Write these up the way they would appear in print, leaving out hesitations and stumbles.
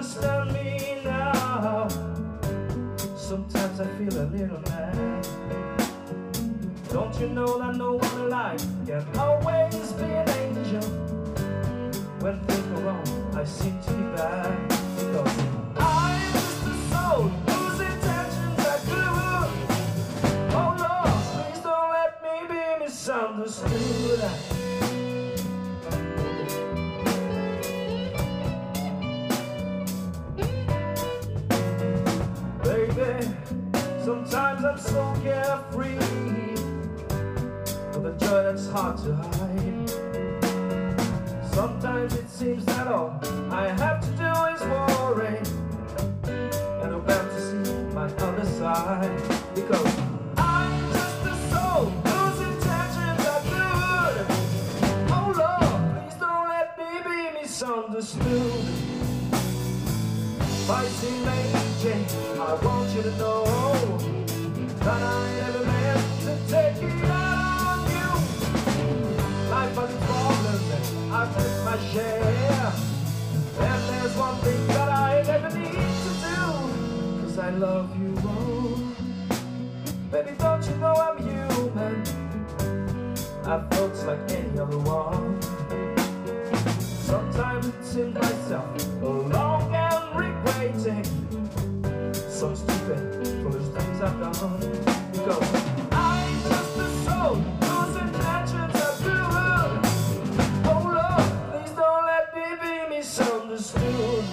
understand me now. Sometimes I feel a little mad. Don't you know that no one alive can always be an angel? When things go wrong, I seem to be bad. Because I'm just a soul whose intentions are good. Oh Lord, please don't let me be misunderstood. Sometimes I'm so carefree, with a joy that's hard to hide. Sometimes it seems that all I have to do is worry, and I'm bound to see my other side. Because I'm just a soul whose intentions are good. Oh Lord, please don't let me be misunderstood. Spicy Major, I want you to know that I never meant to take it out on you. Life has its problems, I've had my share. And there's one thing that I never need to do, 'cause I love you, oh. Baby, don't you know I'm human? I've thoughts like any other one. Sometimes it seems myself alone and regretting some stupid, foolish things I've done. Because I'm just a soul whose intentions are good. Oh Lord, please don't let me be misunderstood.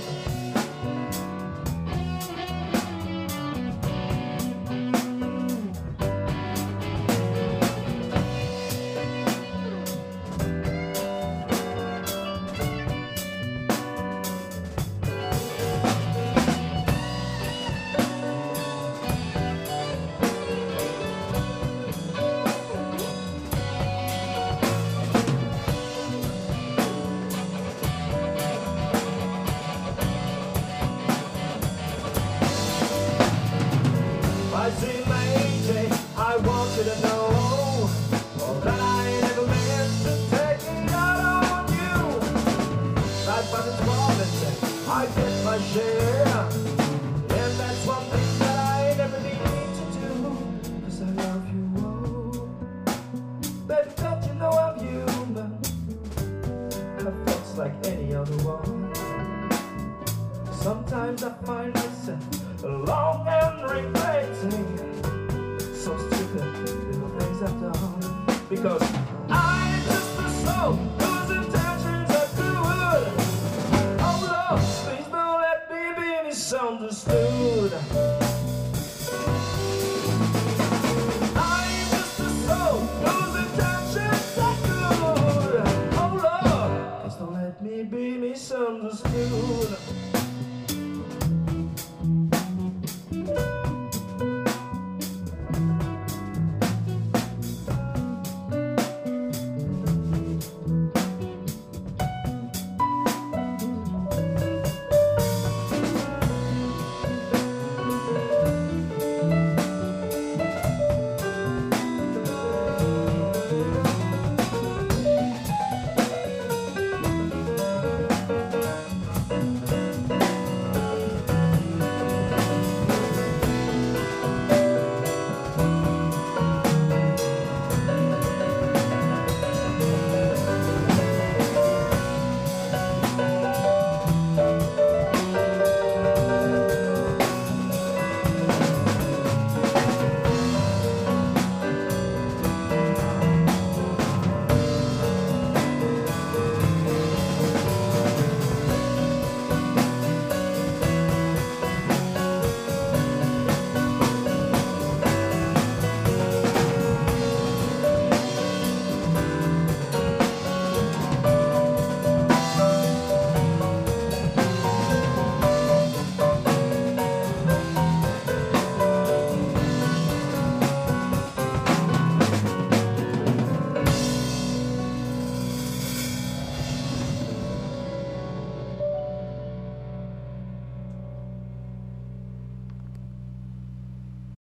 I want you to know that I never meant to take it out on you. Life has its problems, I get my share. And that's one thing that I never need to do, 'cause I love you, oh. Baby, don't you know I'm human? I've thoughts like any other one. Sometimes I find myself alone and regretting some stupid little things I've done. Because